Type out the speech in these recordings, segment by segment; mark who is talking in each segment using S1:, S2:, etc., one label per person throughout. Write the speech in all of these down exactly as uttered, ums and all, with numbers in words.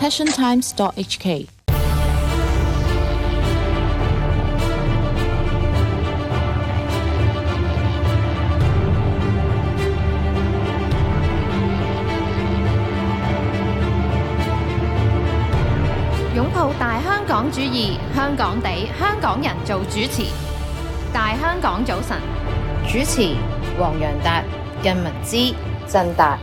S1: passion times dot h k。
S2: 擁抱大香港主義，香港地，香港人做主持。大香港早晨，
S1: 主持黃洋達、靳文之、振達。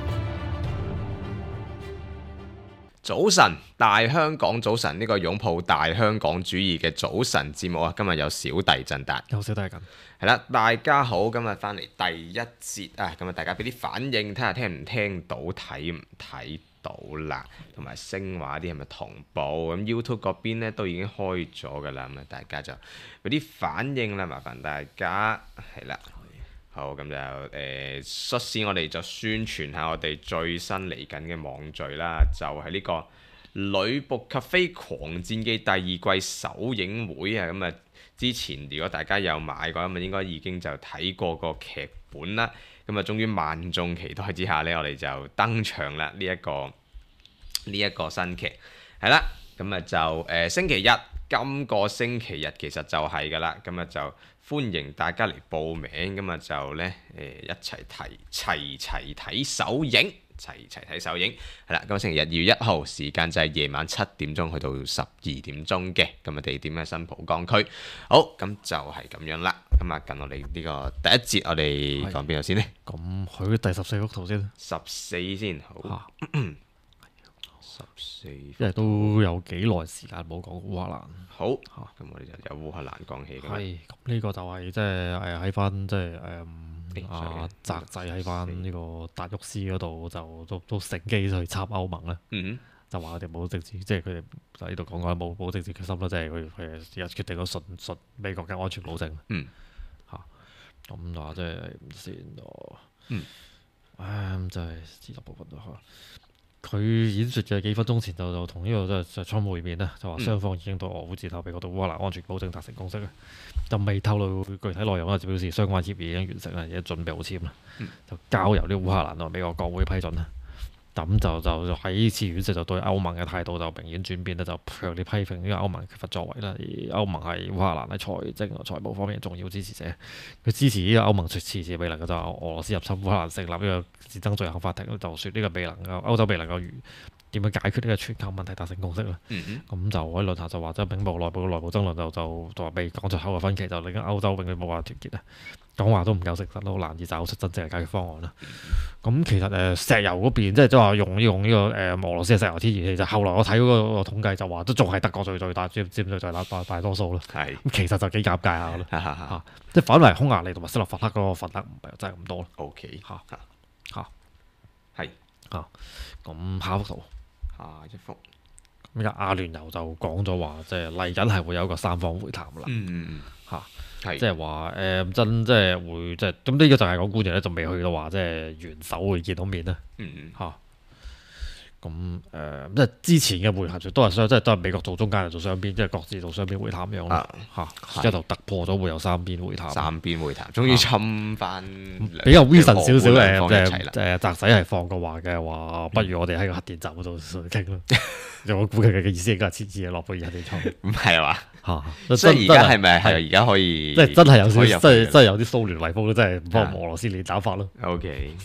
S3: 早晨，大香港早晨，呢個擁抱大香港主義嘅早晨節目啊，今日有小弟振達，
S4: 有小弟咁，
S3: 係啦，大家好，今日翻嚟第一節啊，咁啊，大家俾啲反應，睇下聽唔聽到，睇唔睇到啦，同埋聲畫啲係咪同步？咁 YouTube 嗰邊咧都已經開咗噶啦，咁啊，大家就俾啲反應啦，麻煩大家係啦。好，咁就誒、呃，率先我哋就宣傳下我哋最新嚟緊嘅網聚啦，就係、是、呢個《女僕咖啡狂戰記》第二季首映會啊！咁啊，之前如果大家有買嘅話，咁啊應該已經就睇過個劇本啦。咁啊，終於萬眾期待之下呢，我哋就登場啦！呢、這、一個呢一、這個新劇係啦，咁啊就誒、呃、星期日，今個星期日其實就係㗎啦，咁啊就。歡迎大家嚟報名，咁啊就咧誒、呃、一齊睇齊齊睇首映，齊齊睇首映係啦。咁星期日二月一號時間就係夜晚七點鐘去到十二點鐘嘅，咁啊地點喺新蒲崗區。好，咁就係咁樣啦。咁啊近我哋呢個第一節，我哋講邊度先呢？
S4: 咁佢第十四幅圖先，
S3: 十四先好。
S4: 啊
S3: 十四，因
S4: 為都有幾耐時間冇講烏克蘭。
S3: 好，咁我哋就由烏克蘭講起。
S4: 係，咁呢個就係即係誒喺翻即係誒阿澤仔喺翻呢個達沃斯嗰度就都都乘機去插歐盟啦。
S3: 嗯、
S4: 就話我哋冇政治，即係佢哋就喺度講講冇冇政治決心啦，即係佢佢而家決定咗順順美國嘅安全保證。
S3: 嗯，
S4: 嚇咁話即係唔先咯。
S3: 嗯，
S4: 唉咁真係自立部分都嚇。佢演説嘅幾分鐘前就就同呢個即係川普會面啦，就話雙方已經對俄烏戰鬥，美國對烏克蘭安全保證達成共識啦，就未透露具體內容啦，就表示相關協議已經完成啦，而家準備好簽啦，就交由啲烏克蘭同美國國會批准啦。咁就就喺呢次演説就對歐盟嘅態度就明顯轉變啦，就強烈批評呢個歐盟缺乏作為啦。而歐盟係烏克蘭喺財政同財務方面嘅重要支持者，佢支持呢個歐盟遲遲未能夠就俄羅斯入侵烏克蘭成立呢個戰爭罪行法庭，就説呢個未能夠歐洲未能夠點樣解決呢個全球問題達成共識啦。咁、嗯、就喺論壇就話即係並冇內部嘅內部爭論就就就話未講出口嘅分歧，就令歐洲永遠冇辦法團結啊！講話都唔夠實質，都難以找出真正嘅解決方案啦。咁、嗯、其實誒、呃、石油嗰邊即係即係話用用呢、這個誒、呃、俄羅斯嘅石油天然氣，就後來我睇嗰個統計就話都仲係德國最最大佔佔最最大大多數啦。係咁其實就幾尷尬下咯。嚇即係反為匈牙利同埋斯洛伐克嗰個份額唔係真係咁多咯。O K 嚇嚇係嚇咁下一幅圖，下一幅咁而家阿聯酋就講咗話，即係嚟緊係會有一個三方會談啦。嗯嚇。即係話誒真即係會即係咁呢個就係講官員咧，就未去到話即係元首會見到面啦。嗯嚇咁誒即係之前嘅會談就都係雙即係都係美國做中間人做雙邊，即係各自做雙邊會談咁樣啦嚇。之後就突破咗會有三邊會談。三邊會談終於侵翻比較 vision 少少嘅即係誒澤仔係放過話嘅話，不如我哋喺個核電站嗰度傾咯。我估佢嘅意思應該係設置落去核電廠。唔係嘛嚇？所以而家係咪係而家可以？即係真係有少，即係真係有啲蘇聯遺風咯，即係唔幫俄羅斯練打法咯。O K。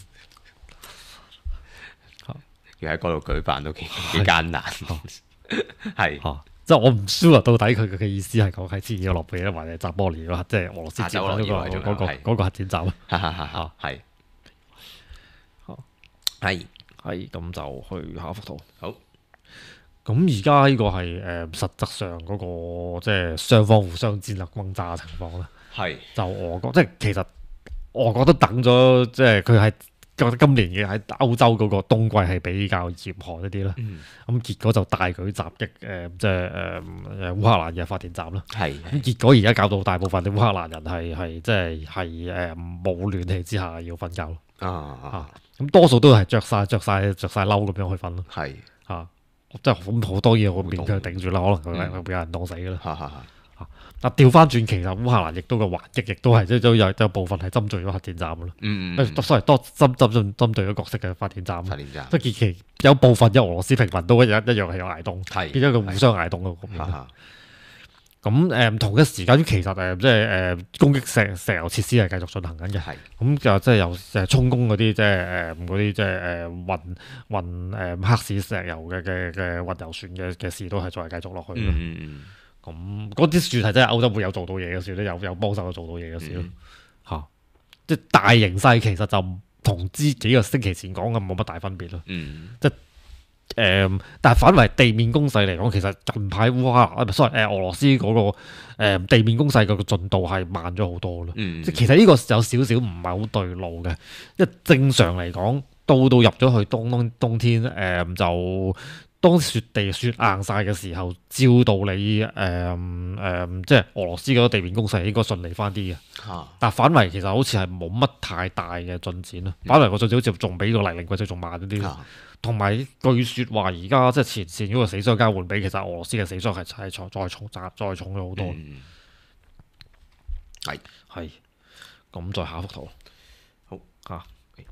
S4: 要喺嗰度舉辦都幾幾艱難，係嚇，即係我唔 sure 到底佢嘅意思係講係設置落去咧，或者扎波尼咯，即係俄羅斯接嗰個嗰個嗰個核電站啊，係係係咁就去下一幅圖。好，咁而家呢個係誒實質上嗰個即係雙方互相戰略轟炸嘅情況啦。係就俄國即係其實俄國都等咗，即係佢係。覺得今年嘅喺歐洲嗰個冬季係比較嚴寒一啲啦，咁、嗯、結果就大舉襲擊誒、呃，即係誒誒烏克蘭嘅發電站啦。係咁結果而家搞到大部分嘅烏克蘭人係係即係係誒冇暖氣之下要瞓覺咯。啊啊！咁、啊、多數都係着晒着晒着曬褸咁樣去瞓咯。係啊，即係咁好多嘢我勉強頂住啦，可能佢會有人凍死噶啦。嚇嚇嚇但調翻轉，其實烏克蘭亦都個還擊，亦都係即係都有有部分係針對咗核電站嘅咯。
S3: 嗯
S4: 誒，sorry，多針針針針對咗角色嘅發電站。
S3: 發電站。
S4: 即係其有部分嘅俄羅斯平民都一樣一樣係有捱凍，
S3: 係
S4: 變咗個互相捱凍嘅局面。
S3: 啊
S4: 咁誒唔同嘅時間，其實誒即係誒攻擊石石油設施係繼續進行緊嘅。
S3: 係
S4: 咁就即係由誒充公嗰啲即係誒嗰啲即係誒運運誒黑市石油嘅嘅嘅運油船嘅嘅事都係再繼續落去咯。
S3: 嗯嗯
S4: 咁嗰啲算係真係歐洲會有做到嘢嘅事咧，有有幫手做到嘢嘅事咯嚇。即係大形勢其實就同之幾個星期前講嘅冇乜大分別咯。
S3: 嗯
S4: 即係誒，但係反為地面攻勢嚟講，其實近排烏克蘭啊唔係，sorry 誒俄羅斯嗰個誒地面攻勢嘅進度係慢咗好多咯。
S3: 嗯
S4: 即係其實呢個有少少唔係好對路嘅，因為正常嚟講，到到入咗去冬冬冬天誒就。當雪地雪硬晒嘅時候，照道理誒誒、呃呃，即係俄羅斯嗰個地面攻勢應該順利翻啲嘅。
S3: 嚇
S4: 但反為其實好似係冇乜太大嘅進展咯。反為個進展好似仲比個黎寧季節仲慢啲。
S3: 嚇
S4: 同埋據説話，而家即係前線嗰個死傷交換比，其實俄羅斯嘅死傷係係再再重再再重咗好多。
S3: 嗯係
S4: 係咁，再下一幅圖。
S3: 好
S4: 嚇。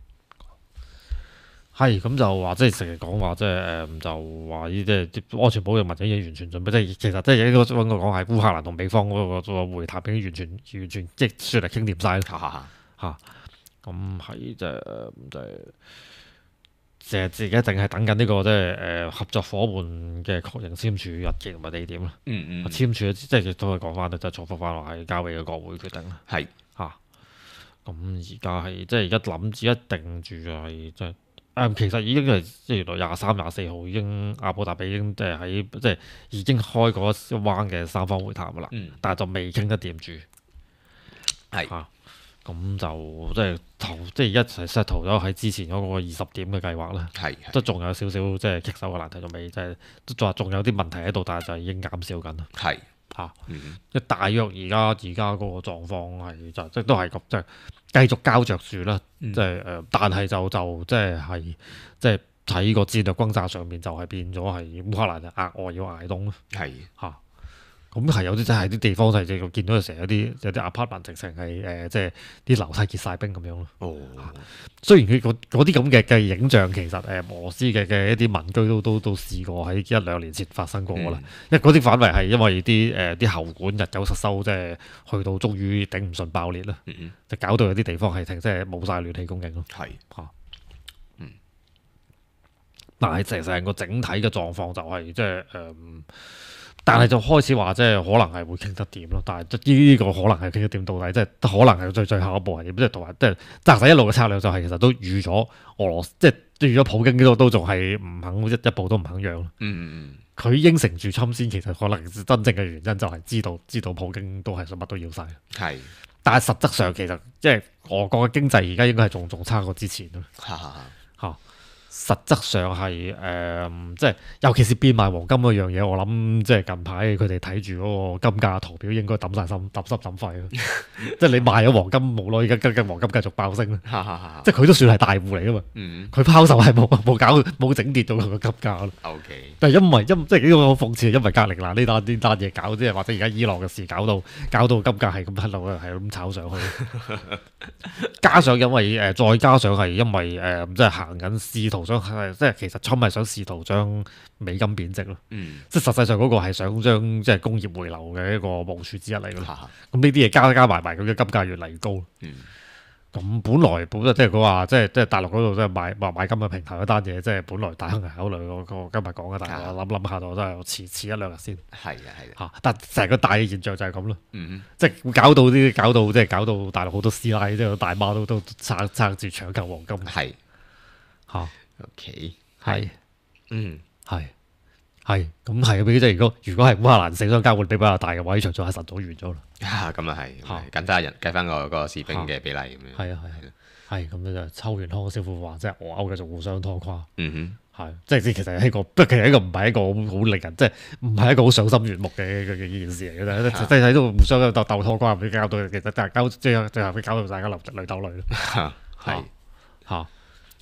S4: 係咁就話，即係成日講話，即係誒就話呢啲即係安全保障或者嘢完全準備，即係其實即係應該揾個講係烏克蘭同美方嗰個會談已經完全完全即係説嚟傾掂晒啦
S3: 嚇嚇
S4: 嚇。咁係即係即係成日自己淨係等緊呢個即係誒合作伙伴嘅確認簽署日期同埋地點啦。
S3: 嗯嗯
S4: 簽署即係都係講翻，就係重複翻話係交俾個國會決定啦。
S3: 係
S4: 嚇。咁而家係即係而家諗住一定住就係即係。誒其實已經係即係原來廿三、廿四號已經阿布達比已經即係喺即係已經開過一彎嘅三方會談㗎啦，
S3: 嗯
S4: 但係就未傾得掂住，
S3: 係
S4: 嚇咁就即係投即係一齊 settle 咗喺之前嗰個二十點嘅計劃啦，
S3: 係
S4: 都仲有少少即係棘手嘅難題，仲未即係都仲話仲有啲問題喺度，但係就已經減少緊啦，
S3: 係
S4: 嚇
S3: 嗯
S4: 即係大約而家而家嗰個狀況係就即係都係咁即係。繼續交着住啦，
S3: 嗯
S4: 即係誒，但係就就即係係即係喺個戰略轟炸上面就係變咗係烏克蘭就額外要捱凍咯
S3: 係
S4: 嚇。咁係有啲真係啲地方就係見到成日有啲有啲 apartment 直情係誒，即係啲樓梯結晒冰咁樣咯。
S3: 哦
S4: 雖然佢嗰嗰啲咁嘅嘅影像其實誒俄羅斯嘅嘅一啲民居都都都試過喺一兩年前發生過啦。因為嗰啲反為係因為啲誒啲喉管日久失修，即係去到終於頂唔順爆裂啦，
S3: 嗯嗯
S4: 就搞到有啲地方係停即係冇晒暖氣供應咯。
S3: 係
S4: 嚇，
S3: 嗯，
S4: 但係成成個整體嘅狀況就係即係誒，但係就開始話即係可能係會傾得掂咯。但係呢呢個可能係傾得掂到底，即係可能係最最後一步係點？即係同埋即係澤仔一路嘅策略就係其實都預咗俄羅斯，即係預咗普京呢度都仲係唔肯一一步都唔肯讓咯。
S3: 嗯嗯
S4: 佢應承住侵先，其實可能真正嘅原因就係知道知道普京都係想乜都要晒。
S3: 係
S4: 但係實質上其實即係俄國嘅經濟而家應該係仲仲差過之前咯。
S3: 嚇嚇
S4: 嚇，實質上係誒、呃，即係尤其是變賣黃金嗰樣嘢，我諗即係近排佢哋睇住嗰個金價圖表，應該抌晒心抌心抌肺咯。即係你賣咗黃金冇耐，而家跟跟黃金繼續爆升啦。
S3: 嚇嚇
S4: 即係佢都算係大戶嚟噶嘛。
S3: 嗯
S4: 佢拋售係冇冇搞冇整跌到佢個金價咯。
S3: OK
S4: 但係因為因即係呢個好諷刺，因為格陵蘭呢單呢單嘢搞，即係或者而家伊朗嘅事搞到搞到金價係咁喺度係咁炒上去。加上因為誒、呃，再加上係因為誒、呃，即係行緊試圖想即係其實侵係想試圖將美金貶值咯。
S3: 嗯
S4: 即係實際上嗰個係想將即係工業回流嘅一個部署之一嚟咯。
S3: 嚇嚇
S4: 咁呢啲嘢加加埋埋，佢嘅金價越嚟越高。
S3: 嗯
S4: 咁本來本即係佢話，即係即係大陸嗰度即係買買買金嘅平台嗰單嘢，即係本來大亨係考慮嗰個今日講嘅，但係我諗諗下就真係遲遲一兩日先
S3: 係啊係啊
S4: 嚇。但成個大嘅現象就係咁咯，
S3: 嗯
S4: 即係會搞到啲搞到即係搞到大陸好多師奶即係大媽都都撐撐住搶購黃金
S3: 係
S4: 嚇。
S3: OK
S4: 係
S3: 嗯
S4: 係係咁係嘅，即係如果如果係烏克蘭死傷交換比比較大嘅話，呢場仗係晨早完咗啦。
S3: 啊咁啊係
S4: 嚇
S3: 緊揸人計翻個個士兵嘅比例咁樣
S4: 係啊係啊係咁咧就秋元康師傅話，即係俄歐繼續互相拖垮。
S3: 嗯
S4: 係，即係其實係一個，不過其實呢個唔係一個好好令人，即係唔係一個好賞心悅目嘅嘅嘅件事嚟嘅啫。即係喺度互相鬥鬥拖瓜，俾搞到其實大家最後最後俾搞到大家流淚鬥淚咯。
S3: 哼係
S4: 嚇，即係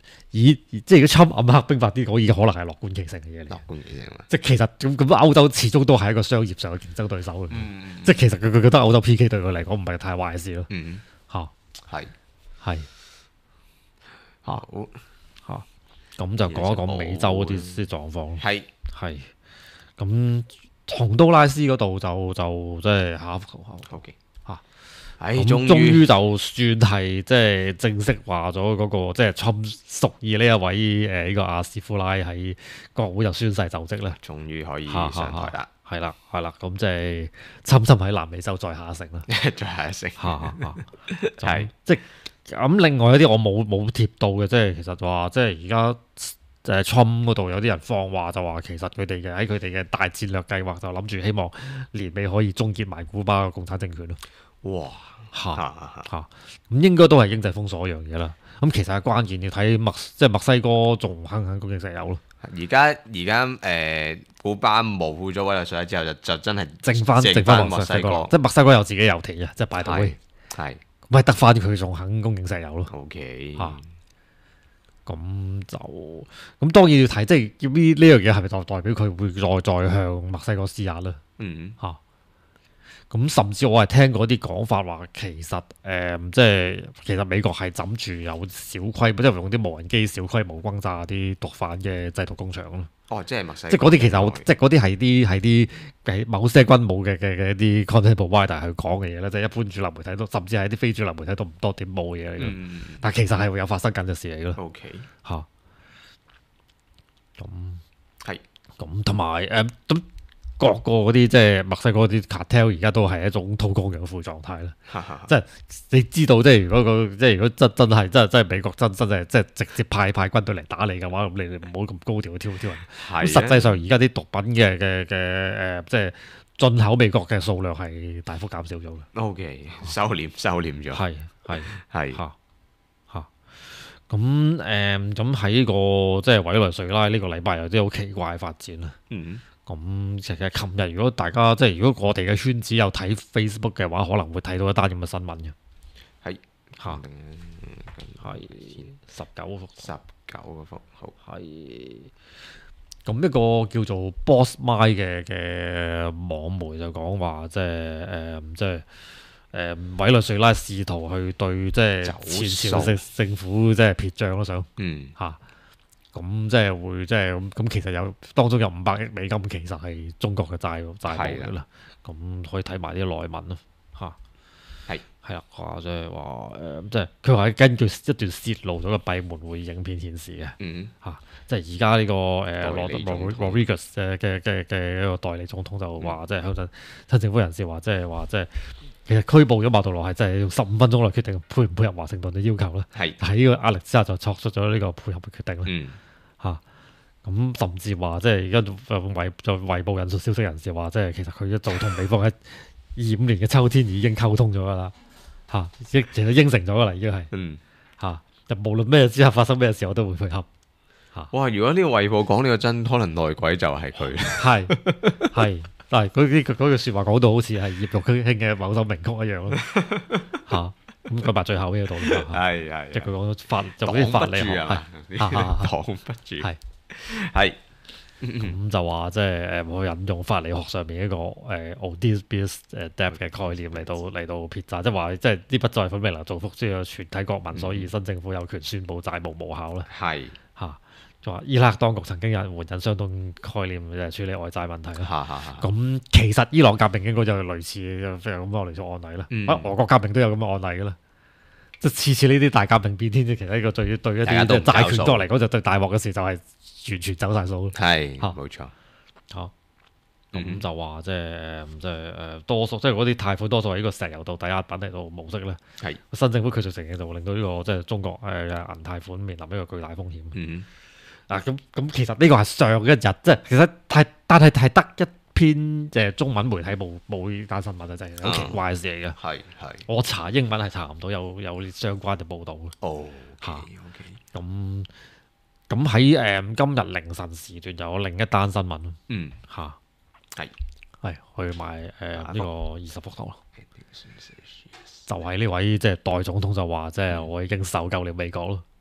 S4: 以即係如果侵暗黑兵法啲講，已經可能係樂觀其成嘅嘢嚟。
S3: 樂觀其成啊！
S4: 即係其實咁咁，歐洲始終都係一個商業上嘅競爭對手嚟。
S3: 嗯
S4: 即係其實佢佢覺得歐洲 P K 對佢嚟講唔係太壞嘅事咯。
S3: 嗯，
S4: 嚇
S3: 係
S4: 係嚇
S3: 好
S4: 嚇，咁就講一講美洲嗰啲啲狀況。
S3: 係
S4: 係咁，洪都拉斯嗰度就就即係下一幅圖
S3: OK
S4: 嚇。
S3: 唉，
S4: 咁
S3: 終
S4: 終於
S3: 於
S4: 就算係即係正式話咗嗰個即係侵屬意呢一位誒呢個阿斯夫拉喺國會就宣誓就職啦。
S3: 終於可以
S4: 嚇
S3: 上台啦，
S4: 係啦係啦，咁即係侵侵喺南美洲再下一城啦。
S3: 再下一城
S4: 嚇嚇嚇，
S3: 係
S4: 咁即係咁。另外一啲我冇冇貼到嘅，即係其實話即係而家誒侵嗰度有啲人放話就話，其實佢哋嘅喺佢哋嘅大戰略計劃就諗住希望年尾可以終結埋古巴嘅共產政權咯。
S3: 哇
S4: 嚇
S3: 嚇
S4: 嚇，咁應該都係經濟封鎖一樣嘢啦。咁其實係關鍵要睇墨即係墨西哥仲肯唔肯供應石油咯。
S3: 而家而家誒古巴冇咗委內瑞拉之後，就就真係
S4: 剩翻剩翻墨西哥，即係墨西哥有自己油田嘅，即係拜登威，
S3: 係
S4: 咪得翻佢仲肯供應石油咯。
S3: OK
S4: 嚇咁就咁當然要睇，即係呢呢樣嘢係咪代代表佢會再再向墨西哥施壓咧？
S3: 嗯
S4: 嚇咁甚至我係聽過啲講法話，其實誒、呃、即係其實美國係枕住有小規，即係用啲無人機小規模轟炸啲毒販嘅製毒工廠咯。
S3: 哦，即係墨西哥，
S4: 即係嗰啲其實好，即係嗰啲係啲係啲係某些軍武嘅嘅嘅一啲 content provider 去講嘅嘢咧，即係一般主流媒體都，甚至係啲非主流媒體都唔多點報嘅嘢嚟嘅。
S3: 嗯
S4: 但係其實係會有發生緊嘅事嚟嘅咯。
S3: OK
S4: 嚇咁
S3: 係
S4: 咁同埋誒咁各個嗰啲即係墨西哥啲 cartel 而家都係一種韜光養晦狀態啦。
S3: 哈哈
S4: 即係你知道，即係如果個即係如果真真係真係真係美國真真係即係直接派派軍隊嚟打你嘅話，咁你哋唔好咁高調去挑挑人。
S3: 係
S4: 咁實際上而家啲毒品嘅嘅嘅誒，即係進口美國嘅數量係大幅減少咗嘅。
S3: OK 收斂收斂咗，
S4: 係係
S3: 係
S4: 嚇嚇。咁誒咁喺呢個即係委內瑞拉呢個禮拜有啲好奇怪嘅發展啦。
S3: 嗯
S4: 咁其實琴日如果大家即係如果我哋嘅圈子有睇 Facebook 嘅話，可能會睇到一單咁嘅新聞嘅。
S3: 係
S4: 嚇係十九幅
S3: 十九個幅好
S4: 係。咁一個叫做 Boss My 嘅嘅網媒就講話，即係誒即係誒委內瑞拉試圖去對即係前朝政政府即係撇帳咯，想
S3: 嗯
S4: 嚇。咁即係會即係咁咁，其實有當中有五百億美金，其實係中國嘅債債務嚟啦。咁可以睇埋啲內文咯，嚇
S3: 係
S4: 係啦，話即係話誒，即係佢話根據一段泄露咗嘅閉門會議影片顯示嘅
S3: 嗯
S4: 嚇，即係而家呢個誒羅
S3: 代理總統
S4: Rodriguez 嘅嘅嘅嘅一個代理總統就話，即係鄉鎮親政府人士話，即係話即係其實拘捕咗馬杜羅係真係用十五分鐘嚟決定配唔配合華盛頓嘅要求啦。
S3: 係
S4: 喺呢個壓力之下就作出咗呢個配合嘅決定啦。
S3: 嗯
S4: 嚇咁甚至話即係而家就衛就衛報引述消息人士話，即係其實佢一早同美方喺二五年嘅秋天已經溝通咗噶啦嚇，應其實應承咗噶啦已經係
S3: 嗯
S4: 嚇，就無論咩之後發生咩事，我都會配合。
S3: 哇！如果呢個衛報講呢個真，可能內鬼就係佢。
S4: 係係，但係嗰啲嗰句説話講到好似係葉玉卿嘅某首名曲一樣咯嚇。咁講埋最後呢個道理，
S3: 係係
S4: 即係佢講咗法就嗰啲法理學係
S3: 擋不住，
S4: 係
S3: 係
S4: 咁就話即係誒我引用法理學上面一個誒 Oedipus 誒 debt 嘅概念嚟到嚟到撇債，即係話即係呢筆債款未能造福即係全體國民，所以新政府有權宣布債務無效啦。
S3: 係
S4: 嚇，就話伊拉克當局曾經有人援引相當概念就係處理外債問題啦。
S3: 嚇嚇嚇
S4: 咁其實伊朗革命應該就係類似嘅非常咁嘅類似案例啦。
S3: 嗯
S4: 啊，俄國革命都有咁嘅案例噶啦。即係次次呢啲大革命變天，其實呢個對對一啲
S3: 大家都唔交數
S4: 債權國嚟講就對大鑊嘅事就係完全走晒數。
S3: 係
S4: 嚇
S3: 冇錯。
S4: 嚇，
S3: 嗯
S4: 咁就話即係誒，即係誒多數即係嗰啲貸款多數係呢個石油到抵押品嚟到模式咧。
S3: 係
S4: 新政府佢就承認就會令到呢個即係中國誒銀貸款面臨一個巨大風險。
S3: 嗯
S4: 啊，咁咁其實呢個係上一日，即係其實係但係係得一篇即係中文媒體冇冇呢單新聞啊，真係好奇怪嘅事嚟嘅。
S3: 係係。
S4: 我查英文係查唔到有有相關嘅報導嘅。
S3: 哦
S4: 嚇
S3: OK
S4: 咁咁喺誒今日凌晨時段有另一單新聞
S3: 嗯
S4: 嚇，
S3: 係
S4: 係去埋誒呢個二十幅圖啦。就
S3: 係
S4: 係呢位即係代總統就話，即係我已經受夠了美國咯。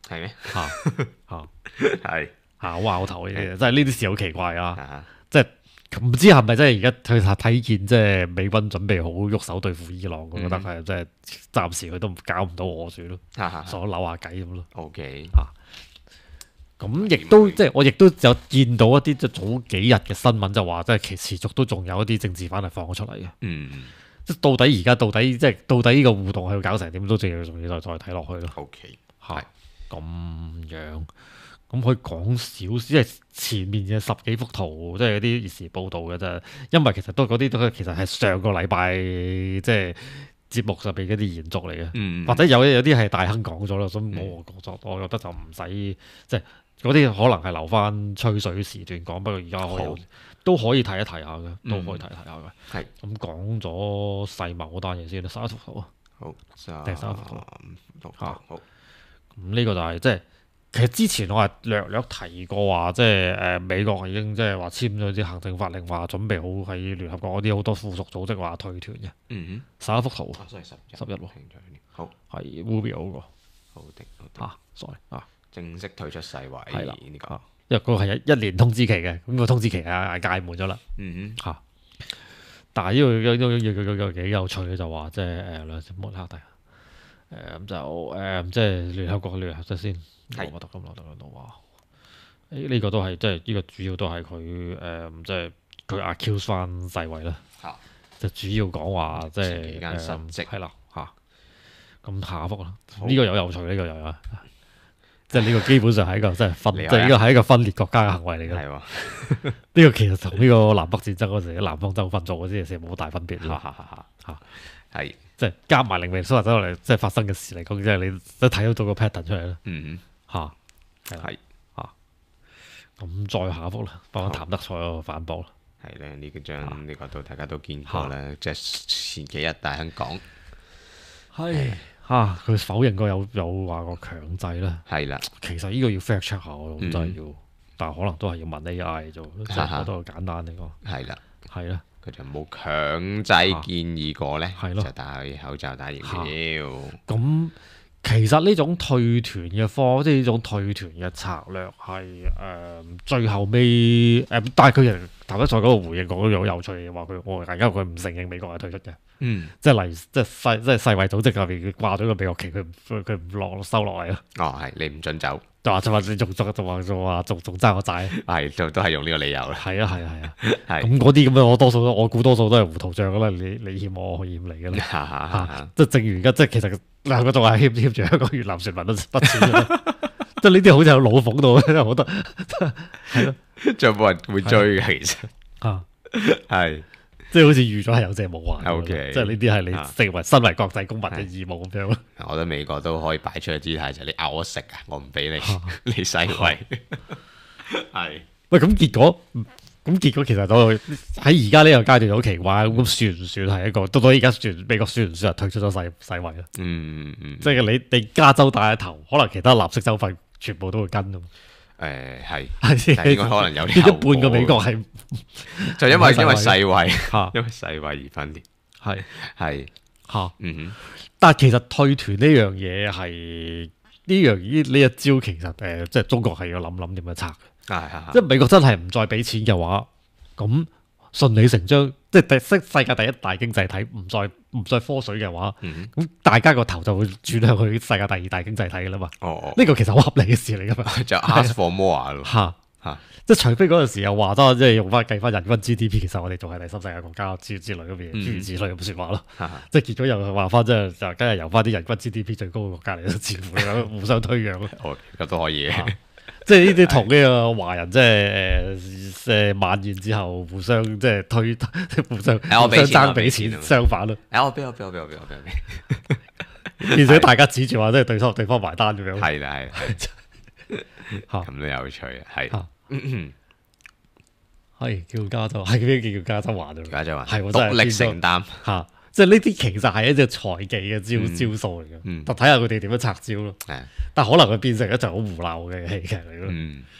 S3: 係咩？
S4: 嚇嚇
S3: 係
S4: 嚇好拗頭呢啲嘢，真係呢啲事好奇怪啊！
S3: 啊
S4: 即係唔知係咪真係而家佢睇見即係美軍準備好喐手對付伊朗，我覺得係即係暫時佢都搞唔到我住咯，
S3: 哈哈
S4: 所以扭下計咁咯。
S3: ，OK，
S4: 咁亦都即係我亦都有見到一啲即係早幾日嘅新聞就話，即係其持續都仲有一啲政治犯係放咗出嚟嘅。
S3: 嗯
S4: 即係到底而家到底即係到底呢個互動係搞成點，都仲要仲要再再睇落去咯。
S3: ，OK，
S4: 嚇
S3: 係
S4: 咁樣，咁可以講少少，即係前面嘅十幾幅圖，即係嗰啲熱時報導嘅啫。因為其實都嗰啲都其實係上個禮拜即係節目上邊嗰啲延續嚟嘅，
S3: 嗯
S4: 或者有有啲係大亨講咗啦。所以我覺得我覺得就唔使即係嗰啲可能係留翻吹水時段講，不過而家可以都可以睇一睇下嘅，都可以睇一睇下嘅。
S3: 係
S4: 咁講咗世貿嗰單嘢先啦，三幅圖啊。
S3: 好，
S4: 第三幅圖
S3: 圖
S4: 嚇
S3: 好，
S4: 咁呢個就係即係其實之前我係略略提過話，即係誒美國已經即係話簽咗啲行政法令，話準備好喺聯合國嗰啲好多附屬組織話退團嘅。
S3: 嗯
S4: 十一幅圖
S3: 哼，啊，所以十一
S4: 十一喎，
S3: 好，
S4: 係 Rubio 嗰個
S3: 好的，好的，
S4: 啊，sorry 啊，
S3: 正式退出世衛
S4: 係啦
S3: 呢個，
S4: 啊，因為嗰個係一一年通知期嘅，咁個通知期係屆滿咗啦
S3: 嗯哼，
S4: 嚇。但係呢個有有有有有幾有趣嘅就話，即係誒兩隻摩克蒂，誒咁就誒即係聯合國聯合即先，
S3: 係
S4: 我覺得咁攞得兩度話，誒呢個都係即係呢個主要都係佢誒即係佢 accuse 翻世衛啦，
S3: 嚇
S4: 就主要講話即
S3: 前幾間
S4: 係
S3: 失職
S4: 係啦嚇。咁下一幅啦，
S3: 好
S4: 呢個有有趣，呢個又有，即係呢個基本上係一個即係分，即
S3: 你有啊
S4: 係呢個係一個分裂國家嘅行為嚟嘅。
S3: 係喎，
S4: 呢個其實同呢個南北戰爭嗰時南方州份做嗰啲嘢其實冇大分別
S3: 哈
S4: 咯。
S3: 哈哈
S4: 嚇
S3: 哈，係，
S4: 即係加埋零零蘇或者嚟即係發生嘅事嚟講，即係你都睇到個 pattern 出嚟啦。
S3: 嗯
S4: 嚇，
S3: 哼，係，
S4: 咁再下一幅啦，幫我譚德塞嗰個反駁啦。
S3: 係咧，呢個張呢個都大家都見過啦，即係前幾日大亨講，
S4: 係嚇，佢否認過有有話過強制啦。
S3: 係啦，
S4: 其實呢個要 fact check 下喎，
S3: 嗯
S4: 咁真係要，但係可能都係要問 A I 做，即係我都簡單嚟講，
S3: 係啦，
S4: 係啦。
S3: 佢就冇強制建議過咧，
S4: 係咯
S3: 就戴口罩打疫苗，
S4: 咁其實呢種退團嘅科，即係呢種退團嘅策略係誒、呃、最後尾誒、呃，但係佢人譚德塞嗰個回應講咗好有趣嘅嘢，話佢我而家佢唔承認美國係退出嘅，
S3: 嗯，
S4: 即係例如即係世即係世衛組織入邊佢掛咗個美國旗，佢唔佢唔落收落嚟咯，
S3: 哦係，你唔准走，
S4: 就話就話你仲仲就話就話仲仲爭我債，
S3: 係都都係用呢個理由啦，
S4: 係啊係啊係啊，
S3: 係，
S4: 咁嗰啲咁樣我多數都我估多數都係糊塗帳噶啦，你你欠我我欠你噶啦。
S3: 哈哈
S4: 嚇、
S3: 哈，
S4: 即係正如而家，即係其實兩個仲係欠欠住香港越南船民都不錢嘅，即係呢啲好似有老諷到，真係我覺得係咯
S3: 仲有冇人會追嘅？其實
S4: 嚇，
S3: 係
S4: 即係好似預咗係有借冇還咁樣
S3: OK
S4: 即係呢啲係
S3: 啊
S4: 你成為身為國際公民嘅義務咁樣咯。
S3: 我覺得美國都可以擺出嘅姿態就係你咬我食啊，我唔俾你
S4: 啊，
S3: 你世衛係
S4: 喂，咁結果咁結果其實都喺而家呢個階段好奇怪，咁算唔算係一個？到到而家算美國算唔算係退出咗世世衛咧？
S3: 嗯嗯，
S4: 即係你你加州帶一頭，可能其他納色州份全部都會跟咁。
S3: 誒係，
S4: 係
S3: 但係應該可能有啲
S4: 一
S3: 後果
S4: 半個美國係
S3: 就因為
S4: 世衛
S3: 因為世衛，
S4: 嚇
S3: 因為世衛而分裂，
S4: 係
S3: 係
S4: 嚇。
S3: 嗯
S4: 但係其實退團呢樣嘢係呢樣呢呢一招其實誒、呃，即係中國係要諗諗點樣拆嘅。
S3: 哼，係係
S4: 即係美國真係唔再俾錢嘅話，咁順理成章，即係第世世界第一大經濟體唔再唔再科水嘅話，
S3: 嗯
S4: 咁大家個頭就會轉向去世界第二大經濟體嘅啦嘛。
S3: 哦哦，
S4: 呢個其實好合理嘅事嚟噶嘛。
S3: 就 ask for more 咯，
S4: 嚇
S3: 嚇
S4: 即係除非嗰陣時又話得，即係用翻計翻人均 G D P，其實我哋仲係第三世界國家之之類咁嘅嘢，
S3: 嗯
S4: 諸如此類咁説話咯。
S3: 嚇
S4: 即係結果又話翻，即係就梗係由翻啲人均 G D P 最高嘅國家嚟，似乎咁互相推讓咯。
S3: 哦，咁都可以嘅，
S4: 即係呢啲同呢個華人即係誒誒晚宴之後互相即係推互相互
S3: 誒我俾錢
S4: 相爭俾
S3: 我俾錢
S4: 錢，相反咯，
S3: 誒我俾我俾我俾我俾我俾我俾，
S4: 變咗大家指住話即係對方對方埋單咁樣。
S3: 係啦係係，
S4: 嚇
S3: 咁都有趣啊，係
S4: 嚇
S3: 嗯嗯
S4: 係叫加州，係咩叫加州還啊？
S3: 家就話
S4: 係喎真係
S3: 獨力承擔，
S4: 嚇，即係呢啲其實係一隻財技嘅招、
S3: 嗯
S4: 招數嚟嘅，
S3: 嗯
S4: 就睇下佢哋點樣拆招咯。
S3: 係
S4: 但可能佢變成一場好胡鬧嘅戲劇嚟咯。
S3: 嗯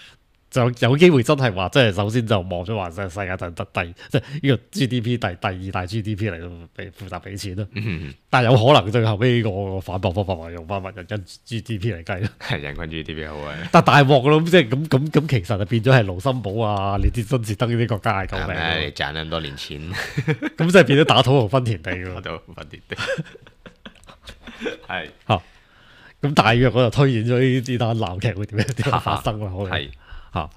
S4: 就有機會真係話，即係首先就望咗話，即係世界就得第即係呢個 G D P 第第二大 G D P 嚟到俾負責俾錢啦。
S3: 嗯
S4: 但係有可能最後尾個反駁方法話用翻人均 G D P 嚟計咯。
S3: 係人均 G D P 好啊。
S4: 但大鑊噶咯，即係咁咁咁，其實就變咗係盧森堡啊、列支敦士登呢啲國家係救命
S3: 係咪？你
S4: 喎。
S3: 賺咁多年錢，
S4: 咁即係變咗打土豪分田地喎。
S3: 我都分啲啲。係
S4: 嚇咁大約我就推演咗呢啲單鬧劇會點樣點樣發生啦。可能
S3: 係
S4: 嚇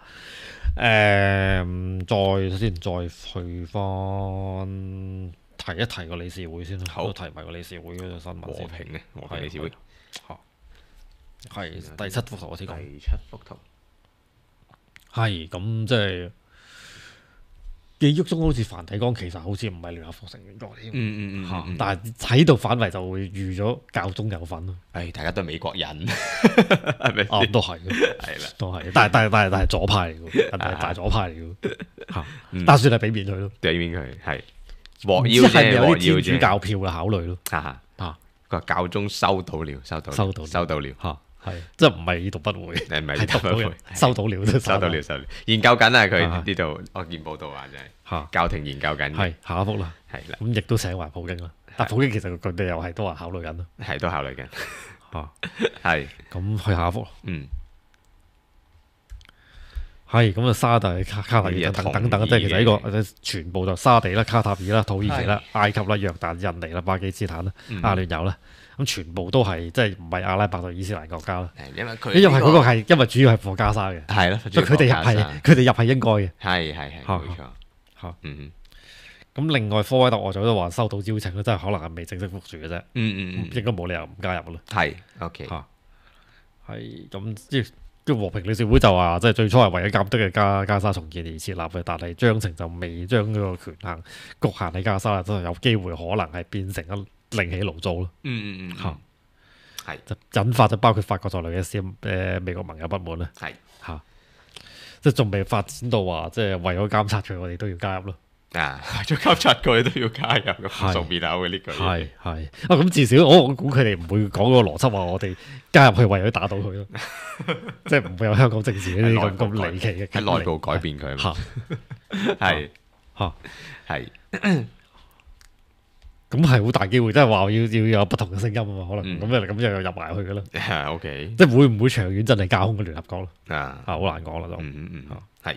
S4: 誒，再先再去翻提一提個理事會先啦。
S3: 好
S4: 都提埋個理事會嗰個新聞
S3: 和
S4: 先。
S3: 平嘅和平理事會。
S4: 嚇係第七幅圖我先講。
S3: 第七幅圖
S4: 係咁即係記憶中好似梵蒂岡其實好似唔係聯合國成員國添。
S3: 嗯嗯嗯
S4: 嚇
S3: 嗯嗯，
S4: 但係喺度反為就會預咗教宗有份咯。
S3: 誒大家都係美國人，係咪
S4: 啊，
S3: 先？
S4: 都係嘅，
S3: 係啦，
S4: 都係，但係但係但係但係左派嚟嘅喎，但係大左派嚟嘅喎嚇，
S3: 嗯
S4: 但係算係俾面佢咯。
S3: 對面佢係獲
S4: 唔知
S3: 邀啫，
S4: 係咪有啲
S3: 獲邀
S4: 天主
S3: 啫。
S4: 教票嘅考慮咯？
S3: 哈哈，
S4: 啊
S3: 佢話教宗收到了，收到了
S4: 收到了
S3: 收到了，
S4: 嚇，係即係唔係讀不會，
S3: 誒唔係
S4: 係讀到嘅
S3: 讀不會，
S4: 收到了，
S3: 收到了，收到了。研究緊啊！佢
S4: 啊
S3: 呢度我見報道話真係
S4: 嚇，
S3: 教廷研究緊，
S4: 係下一幅啦。
S3: 係啦，
S4: 咁亦都請埋普京啦，但普京其實佢哋又係都話考慮緊咯
S3: 係都考慮緊，
S4: 嚇。
S3: 係
S4: 咁去下一幅，
S3: 嗯
S4: 係咁啊，沙地、卡卡塔爾等等等等，即係其實呢個全部就沙地啦、卡塔爾啦、土耳其啦、埃及啦、約旦、印尼啦、巴基斯坦啦、
S3: 嗯
S4: 阿聯酋啦，咁全部都係即係唔係阿拉伯就伊斯蘭國家啦。
S3: 係因為佢
S4: 因為
S3: 呢
S4: 嗰個係因為主要係貨加沙嘅，
S3: 係咯，
S4: 所以佢哋入係佢哋入係應該嘅。
S3: 係係係冇錯
S4: 嚇
S3: 嗯
S4: 咁另外科威特外長都話收到邀請咧，真係可能係未正式復住嘅啫，
S3: 嗯嗯嗯
S4: 應該冇理由唔加入嘅啦。
S3: 係 OK
S4: 嚇係咁即係個和平理事會就話，即係最初係為咗監督嘅加加沙重建而設立嘅，但係章程就未將嗰個權限局限喺加沙啦，真係有機會可能係變成一另起爐灶咯。
S3: 嗯嗯嗯
S4: 嚇
S3: 係
S4: 就引發咗包括法國在內嘅市誒美國盟友不滿啦。
S3: 係
S4: 嚇，即係仲未發展到話，即係為咗監察佢，我哋都要加入咯。
S3: 啊，為咗監察佢都要加入咁
S4: 係
S3: 熟面口嘅呢句，
S4: 係係啊，咁至少我我估佢哋唔會講個邏輯話我哋加入去為咗打倒佢咯，即係唔會有香港政治呢啲咁咁離奇嘅
S3: 喺內部改變佢，
S4: 嚇
S3: 係
S4: 嚇，
S3: 係
S4: 咁係好大機會，即係話要要有不同嘅聲音啊嘛，可能
S3: 嗯
S4: 咁又咁又入埋去嘅啦，
S3: OK
S4: 即係會唔會長遠真係架空嘅聯合國咯？
S3: 啊
S4: 啊，好難講啦都
S3: 嗯嗯嗯係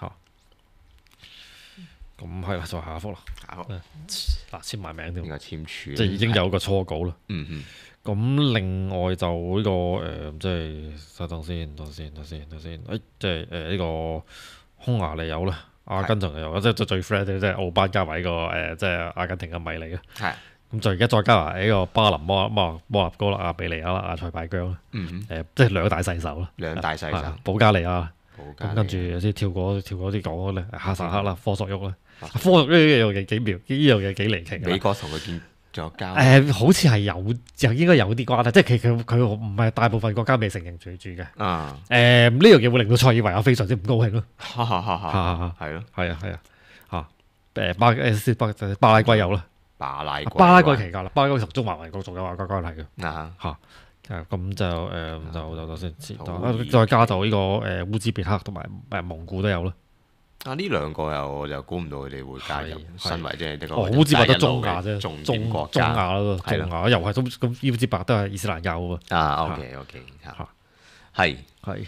S4: 咁係啦，再下一幅啦，
S3: 好
S4: 嗱簽埋名添，
S3: 呢個簽署
S4: 即係已經有個初稿啦。
S3: 嗯嗯
S4: 咁另外就呢、個誒、呃即係等先，等先，等先，等先，誒、即係誒呢個匈牙利有啦，阿根廷又有，即係最 friend 即係奧班加埋呢個誒、呃即係阿根廷嘅米利啊。
S3: 係
S4: 咁就而家再加埋呢個巴林摩摩摩納哥啦、阿比利亞啦、阿塞拜疆啦，
S3: 嗯
S4: 誒、即係兩大勢手啦，
S3: 兩大勢手
S4: 係啊保加利亞。
S3: 保加利亞
S4: 咁跟住有啲跳過跳過啲講嗰咧，哈薩克啦、科索沃啦，科索沃呢樣嘢幾妙，呢樣嘢幾離奇㗎
S3: 美國同佢建咗交，
S4: 誒、好似係有，就應該有啲關係，即係佢佢佢唔係大部分國家未承認住住嘅。誒、
S3: 啊
S4: 呢樣嘢會令到塞爾維亞非常之唔高興咯。
S3: 哈哈哈哈係咯
S4: 係啊係啊嚇誒巴誒巴巴拉圭有啦，
S3: 巴拉圭
S4: 巴拉圭期間啦，巴拉圭同中華民國仲有外交關係嘅
S3: 啊
S4: 嚇。誒咁就誒就就就先先
S3: 土耳其
S4: 再加就呢個誒烏茲別克同埋誒蒙古都有啦。
S3: 啊呢兩個又我就估唔到佢哋會加入
S4: 係，
S3: 身為即係呢個
S4: 哦，烏茲別克中
S3: 一帶一路
S4: 亞啫，
S3: 嘅重
S4: 中
S3: 點國
S4: 中
S3: 家
S4: 亞咯，
S3: 係咯
S4: 中亞又係咁咁烏茲別克都係伊斯蘭教喎。
S3: 啊 OK OK 嚇係
S4: 係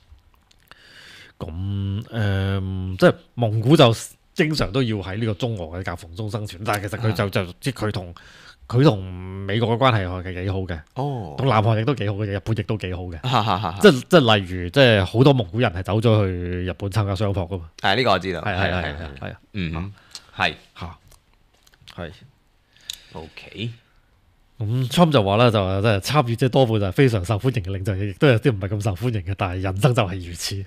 S4: 咁誒，即係蒙古就經常都要喺呢個中俄嘅夾縫中生存，但係其實佢就就即係佢同佢同美國嘅關係係幾好嘅，
S3: 哦
S4: 同南韓亦都幾好嘅，日本亦都幾好嘅。
S3: 哈哈哈
S4: 即係即係例如，即係好多蒙古人係走咗去日本參加商學噶嘛。
S3: 係呢個我知道
S4: 係係係係係啊
S3: 嗯係
S4: 嚇係。
S3: OK
S4: 咁 Trump 就話啦，就話即係參與者多半就係非常受歡迎嘅領袖，亦都有啲唔係咁受歡迎嘅，但係人生就係如此。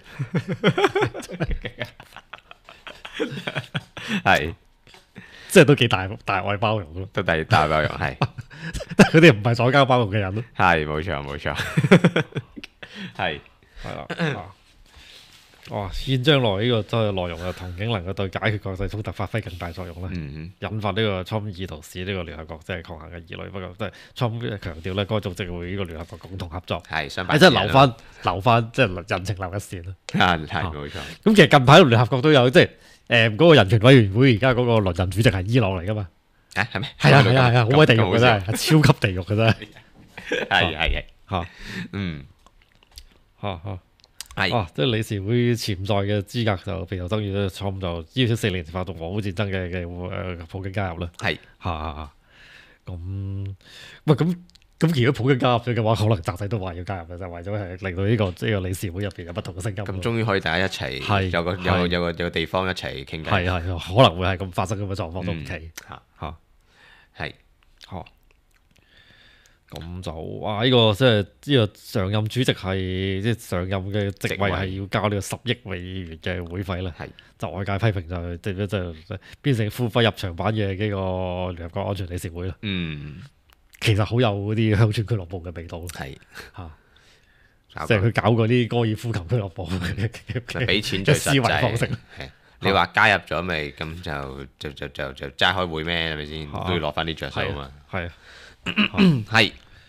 S3: 係
S4: 即係都幾大大愛包容咯。
S3: 都第大包容係
S4: 但係佢哋唔係左交包容嘅人咯。
S3: 係冇錯冇錯係
S4: 係啦。 哇！憲章內呢個真係內容啊，同境能夠對解決國際衝突發揮更大作用啦，
S3: 嗯
S4: 引發呢個 Trump 意圖使呢個聯合國即係抗衡嘅疑慮。不過即係 Trump 強調咧，該組織會呢個聯合國共同合作，
S3: 係相
S4: 誒即係
S3: 反人啦
S4: 留翻留翻即係人情留一線啦。
S3: 啊，係冇錯。
S4: 咁其實近排聯合國都有即係誒嗰個人權委員會而家嗰個輪任主席係伊朗嚟噶嘛？
S3: 啊係咩？
S4: 係啊係啊係啊，好鬼地獄嘅
S3: 咁
S4: 真係，超級地獄嘅真係
S3: 係係係
S4: 嚇
S3: 嗯
S4: 嚇嚇。
S3: 係
S4: 哇！即係理事會潛在嘅資格就備受爭議咧，Trump就邀請四年前發動俄烏戰爭嘅嘅誒普京加入啦。
S3: 係
S4: 嚇嚇嚇咁喂咁咁，如果普京加入咗嘅話，可能澤仔都話要加入嘅，就為咗係令到呢個呢個理事會入邊有不同嘅聲音。
S3: 咁終於可以大家一齊
S4: 係
S3: 有個有
S4: 係
S3: 有個有個地方一齊傾偈。
S4: 係係可能會係咁發生咁嘅狀況都唔奇
S3: 嚇
S4: 嚇
S3: 係
S4: 嚇。咁就哇！呢、個即係呢個上任主席係即係上任嘅職位係要交呢個十億美元嘅會費啦。
S3: 係
S4: 就外界批評就係即係即係變成付費入場版嘅呢個聯合國安全理事會啦。
S3: 嗯
S4: 其實好有嗰啲鄉村俱樂部嘅味道咯。
S3: 係
S4: 嚇，即係佢搞嗰啲高爾夫球俱樂部嘅
S3: 俾錢最
S4: 嘅思
S3: 實
S4: 維方式。
S3: 際。係你話加入咗咪咁就就就就就齋開會咩？係咪先？
S4: 啊
S3: 都要攞翻啲着數啊
S4: 係
S3: 嘛。
S4: 係啊。
S3: 係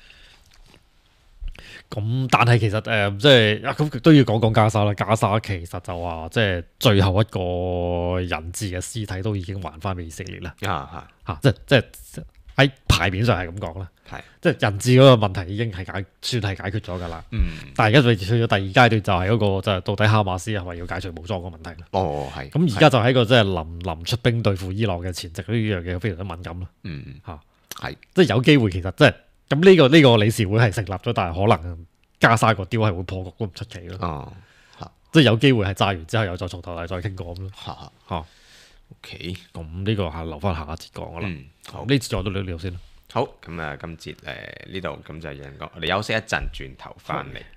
S4: 咁但係其實誒、呃，即係啊，咁都要講講加沙啦。加沙其實就話即係最後一個人質嘅屍體都已經還翻俾以色列啦。
S3: 啊嚇
S4: 嚇、即係即係喺牌面上係咁講啦。
S3: 係
S4: 即係人質嗰個問題已經係解算係解決咗㗎啦。
S3: 嗯
S4: 但係而家就去咗第二階段，就係嗰、個就係到底哈馬斯係咪要解除武裝個問題啦。
S3: 哦係。
S4: 咁而家就喺個即係臨臨出兵對付伊朗嘅前夕，呢樣嘢非常之敏感啦。
S3: 嗯
S4: 嚇
S3: 係
S4: 即係有機會其實即係咁呢個呢、個理事會係成立咗，但係可能加沙個雕係會破局都唔出奇咯。
S3: 哦嚇
S4: 即係有機會係炸完之後又再從頭嚟再傾過咁咯。
S3: 嚇
S4: 嚇
S3: OK
S4: 咁呢個係留翻下一節講噶啦。
S3: 嗯好
S4: 呢節我都聊聊先啦。
S3: 好咁啊，今節誒呢度咁就有人講，我哋休息一陣，轉頭翻嚟。